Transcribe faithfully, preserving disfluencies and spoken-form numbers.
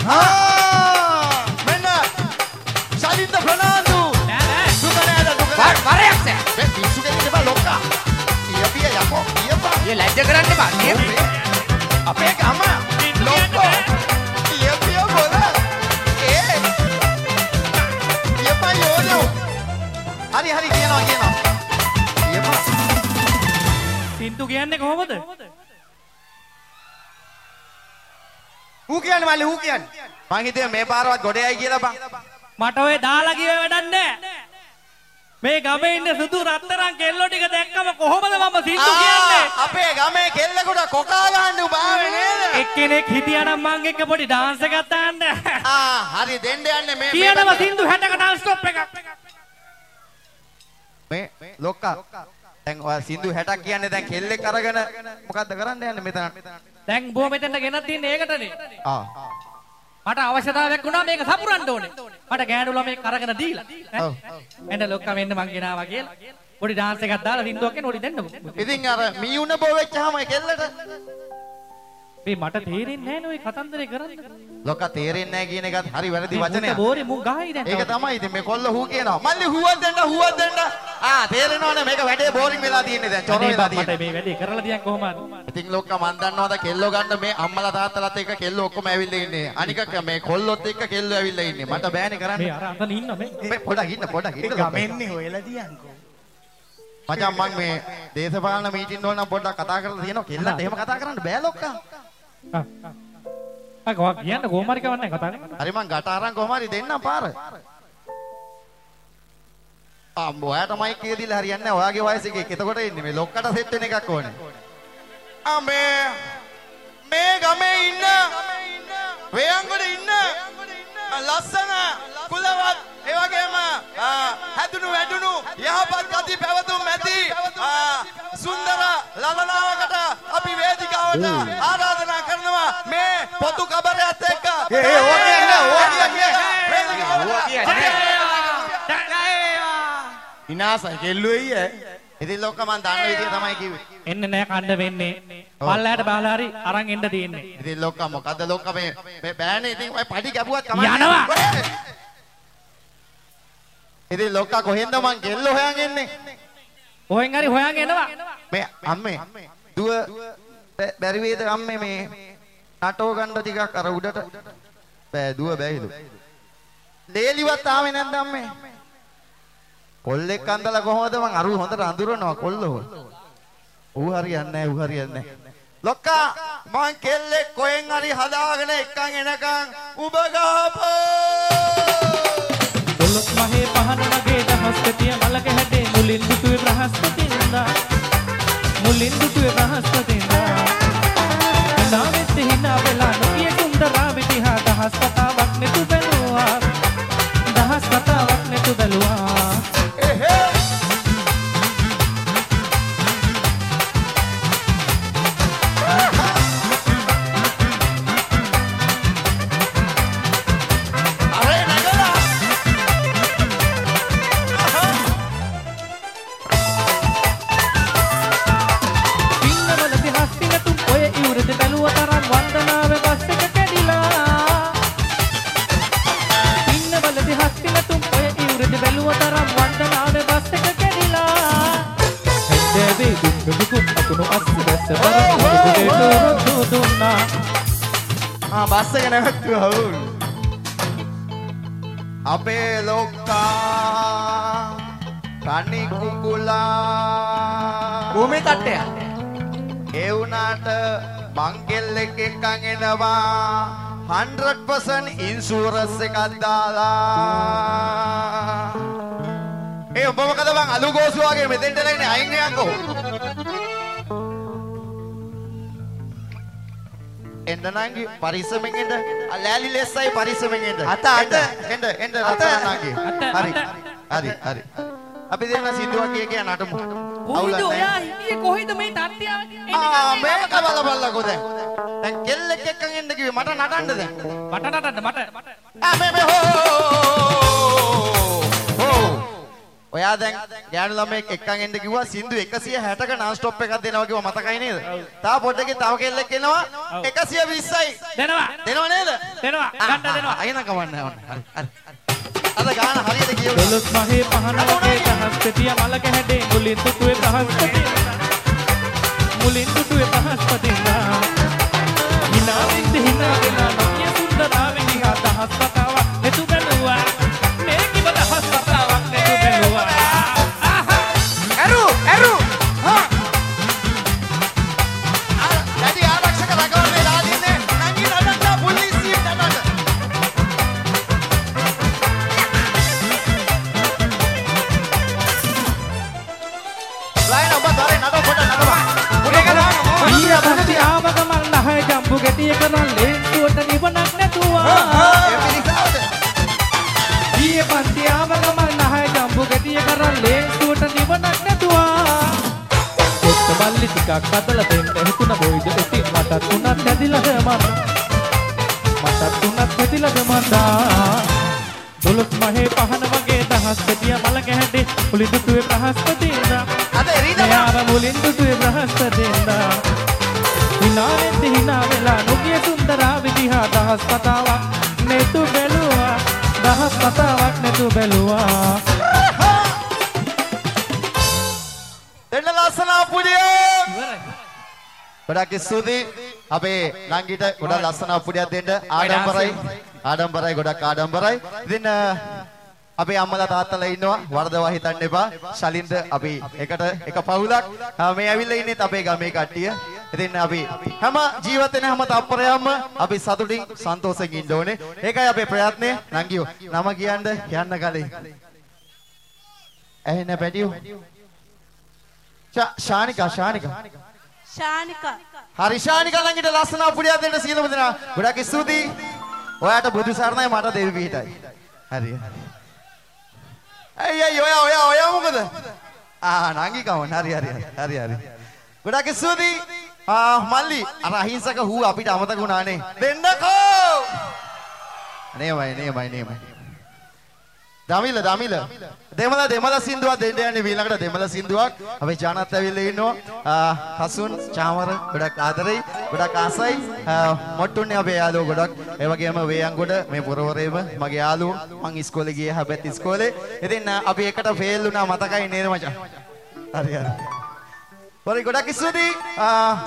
ආ මෙන්න ශලින්ද ප්‍රනාන්දු නෑ නෑ දුක නෑද දුක නෑ වරයක් සෑ මේ පිස්සු කෙනෙක් එපා ලොක්කා ඊයපිය යකෝ ඊයපා ඊ ලැජ්ජ කරන්න එපා නේ අපේ ගම ලොක්කෝ ඊයපිය බොල ඒ ඊයපා යෝනෝ හරි හරි කියනවා කියනවා ඊයපා සින්දු කියන්නේ කොහොමද ඌ කියන්නේ මල්ලි ඌ කියන්නේ මං හිතුවේ මේ පාරවත් ගොඩේයි කියලා බං මට ඔය දාලා ගිය වැඩක් නෑ මේ ගමේ ඉන්න සුදු රත්තරන් කෙල්ලෝ ටික දැක්කම කොහොමද මම සින්දු කියන්නේ අපේ ගමේ කෙල්ලෙකුට කොකා ගන්න උබාවේ නේද එක්කෙනෙක් හිටියා නම් මං එක්ක පොඩි ඩාන්ස් එකක් දාන්න ආ හරි දෙන්න යන්නේ මේ කියනවා සින්දු හැටක ඩාන්ස් ස්ටොප් එකක් මේ ලොක්කා දැන් ඔය සින්දු හැටක් කියන්නේ දැන් කෙල්ලෙක් අරගෙන මොකද්ද කරන්න යන්නේ මෙතන දැන් බෝ මෙතෙන්ට ගෙනත් තින්නේ ඒකටනේ ආ මට අවශ්‍යතාවයක් වුණා මේක සපුරන්න ඕනේ මට ගෑනු ළමෙක් අරගෙන දීලා ඔව් එන්න ලොක්කා මෙන්න මං ගෙනාවා කියලා පොඩි ඩාන්ස් එකක් දාලා සින්දුවක් එන්න පොඩි දෙන්නකෝ ඉතින් අර මී උණ බෝ වෙච්චාම ඒ කෙල්ලට මේ මට තේරෙන්නේ නැහැ නේ ඔය කතන්දරේ කරන්නේ ලොක්කා තේරෙන්නේ නැහැ කියන එකත් හරි වැරදි වචනයක් බෝරේ මුන් ගහයි දැන් ඒක තමයි ඉතින් මේ කොල්ල හූ කියනවා මල්ලි හුවක් දෙන්න හුවක් දෙන්න ආ තේරෙනවනේ මේක වැඩේ බෝරින් වෙලා තියෙන්නේ දැන් චොර වෙලා තියෙන්නේ මට මේ වැඩේ කරලා තියන් කොහොමද ඉතින් ලොක්කා මන් දන්නවද කෙල්ලෝ ගන්න මේ අම්මලා තාත්තලාත් එක්ක කෙල්ලෝ ඔක්කොම ඇවිල්ලා ඉන්නේ අනික මේ කොල්ලොත් එක්ක කෙල්ලෝ ඇවිල්ලා ඉන්නේ මට බෑනේ කරන්න මේ අර අතන ඉන්න මේ මේ පොඩක් ඉන්න පොඩක් ඉන්න ගමෙන්නේ හොයලා තියන්කෝ මචං මං මේ දේශපාලන මීටින් වල නම් පොඩ්ඩක් කතා කරලා තියෙනවා කෙල්ලන්ට එහෙම කතා කරන්න බෑ ලොක්කා ආ ආ කොහොම කියන්න කොහොම හරි කවන්නේ කතා කරන්න හරි මං ගට අරන් කොහම හරි දෙන්නම් පාර ආ ඔයාට මයික් එක දීලා හරියන්නේ නැහැ ඔයාගේ වයස එකෙක් එතකොට ඉන්නේ මේ ලොක්කට සෙට් වෙන එකක් ඕනේ ආ මේ මේ ගමේ ඉන්න වේයන්ගොඩ ඉන්න ලස්සන කුලවත් ඒ වගේම හැදුණු වැඩුණු යහපත් ගති පැවතුම් ඇති සුන්දර ලලනාවකට අපි වේදිකාවට ආරාධනා කරනවා මේ පොතු කබරයත් එක්ක ඒ ඕ කියන්නේ ඕ කියන්නේ විනාසයි කෙල්ලුවයි ඈ ඉතින් ලොක්ක මන් දන්න විදිය තමයි කිව්වේ එන්න නෑ කණ්ඩ වෙන්නේ පල්ලයට බහලා හරි අරන් එන්න තියෙන්නේ ඉතින් ලොක්ක මොකද්ද ලොක්ක මේ මේ බෑනේ ඉතින් ඔය පඩි ගැපුවත් කමක් යනවා ඉතින් ලොක්ක කොහෙන්ද මං කෙල්ල හොයන් එන්නේ කොහෙන් හරි හොයන් එනවා මේ අම්මේ දුව බැරි වේද අම්මේ මේ නටෝ ගන්න ටිකක් අර උඩට බෑ දුව බෑහිලු ලේලිවත් ආවේ නැද්ද අම්මේ කොල්ලෙක් අන්දලා කොහොමද මං අරු හොඳට අඳුරනවා කොල්ලෝ ඌ හරියන්නේ නැහැ ඌ හරියන්නේ නැහැ ලොක්කා මං කෙල්ලෙක් කොහෙන් හරි හදාගෙන එක්කන් එනකන් උඹ ගහපෝ දොළොස් මහේ පහන වගේ දහස් කතිය මලක හැටේ මුලින් දුටුවේ බ්‍රහස්පතින්දා මුලින් දුටුවේ බ්‍රහස්පතින්දා නාවෙත් හිනා වෙලා නොකිය කුන්දරා විදිහා දහස් කතාවක් නෙතු බැලුවා දහස් කතාවක් නෙතු බැලුවා ආ බස් එක නැවතුවා වුල් අපේ ලොක්කා කණි කුකුලා භූමි තට්ටය ඒ වුණාට මංගෙල්ලෙක් එක්කන් එනවා hundred percent ඉන්ෂුරන්ස් එකක් දාලා ඒ ඔබ මොකද බං අලු ගෝසු වගේ මෙතෙන්ට ලයිනේ අයින් යන්කෝ එන්න නංගි පරිස්සමෙන් එන්න ලෑලි ලෙස්සයි පරිස්සමෙන් එන්න අත අත එන්න එන්න රතන නංගි හරි හරි හරි අපි දෙන්න සින්දුවක් කිය කිය නටමු කොහෙද ඔයා හිටියේ කොහෙද මේ තත්ත්වය ආ මේක බලපල්ලකෝ දැන් දැන් කෙල්ලෙක් එක්කන් එන්න කිව්වේ මට නටන්න දැන් මට නටන්න මට ආ මේ මේ හෝ හෝ ඔයා දැන් ගෑනු ළමෙක් එක්කන් එන්න කිව්වා සින්දු එකසිය හැටක non stop එකක් දෙනවා කිව්වා මතකයි නේද? තාම පොඩ්ඩකින් තව කෙල්ලෙක් එනවා එකසිය විස්සයි. දෙනවා. දෙනව නේද? දෙනවා. ගන්න දෙනවා. අයින කවන්නේ හරි හරි. අද ගාන හරියට කියවුවා. දොළොස් මහේ පහන වගේ දහස් පෙතිය මලක හැඩේ මුලින් දුටුවේ බ්‍රහස්පති. මුලින් දුටුවේ බ්‍රහස්පතින්දා. hina වෙද්ද hina වෙලා නොකිය සුන්දරාවේ දිහා දහස් වතාවක් මෙතු බැලුවා. මේ කිව දහස් වතාවක් මෙතු බැලුවා. ඇරු ඇරු හා වැඩි ආරක්ෂක රගවන්නේ ලාදින්නේ නංගි නඩන්න පොලිසිය නඩන්න. ලයින් ඔබ දරේ නඩ පොඩ නඩවා. මුලේ ගලවන්න. ඊය පන්ති ආව ගමන් ලහය ජම්බු ගෙඩිය කරන් ලේන්තුවට නිවනක් නැතුවා. ඒ පිළිසාවද? ඊය පන්ති ආව ගමන් ලහය ජම්බු ගෙඩිය කරන් ලේන්තුවට නිවනක් නැතුවා. කොත්ත බල්ලි ටිකක් අදලා දෙන්න හිතුණ බොයිද ඉති මටත් උනත් ඇදිලාද මන්ද. මටත් උනත් ඇදිලාද මන්ද. දොළොස් මහේ පහන වගේ දහස් පෙතිය මලක හැඩේ මුලින් දුටුවේ බ්‍රහස්පතින්දා. අද එරීද මෙයාව මුලින් දුටුවේ බ්‍රහස්පතින්දා. hina වෙද්ද hina වෙලා නොකිය සුන්දරාවේ දිහා දහස් වතාවක් නෙතු බැලුවා. දහස් වතාවක් නෙතු බැලුවා. දෙන්න ලස්සන අපුඩියක්. ගොඩක් ස්තුතියි. අපේ නංගිට ගොඩක් ලස්සන අපුඩියක් දෙන්න ආඩම්බරයි. ආඩම්බරයි ගොඩක් ආඩම්බරයි. ඉතින් අපේ අම්මලා තාත්තලා ඉන්නවා වරදවා හිතන්න එපා. ශලින්ද අපි එකට එක පවුලක් මේ ඇවිල්ලා ඉන්නේත් අපේ ගමේ කට්ටිය. ඉතින් අපි හැම ජීවත් වෙන හැම තප්පරයක්ම අපි සතුටින් සන්තෝෂයෙන් ඉන්න ඕනේ. ඒකයි අපේ ප්‍රයත්නය. නංගියෝ නම කියන්න යන්න කලින් ඇහෙන පැටියෝ ශානිකා ශානිකා ශානිකා හරි ශානිකා ළඟට ලස්සන අපුඩියක් දෙන්න සියලුම දෙනා ගොඩක් ස්තුතියි. ඔයාට බුදු සරණයි මට දෙවි පිහිටයි. හරි හරි. අය අය ඔයා ඔයා ඔයා මොකද? ආ නංගි කවන්න. හරි හරි හරි හරි. ගොඩක් ස්තුතියි. ආ මල්ලි අර අහිංසක හූ අපිට අමතක වුණානේ. දෙන්නකෝ. නේමයි නේමයි නේමයි. දමිල දමිල දෙමළ දෙමළ සින්දුවක් දෙන්න යන්නේ ඊළඟට දෙමළ සින්දුවක්. අපේ ජානත් ඇවිල්ලා ඉන්නවා. හසුන් චාමර ගොඩක් ආදරෙයි ගොඩක් ආසයි. මොට්ටුන්නේ අපේ යාළුවෝ ගොඩක්. ඒ වගේම වේයන්ගොඩ මේ පුරවරේම මගේ යාළුවෝ මං ඉස්කෝලේ ගියේ හැබැයි ඉස්කෝලේ. ඉතින් අපි එකට ෆේල් වුණා මතකයි නේද මචං? හරි හරි. හරි ගොඩක් ස්තුතියි.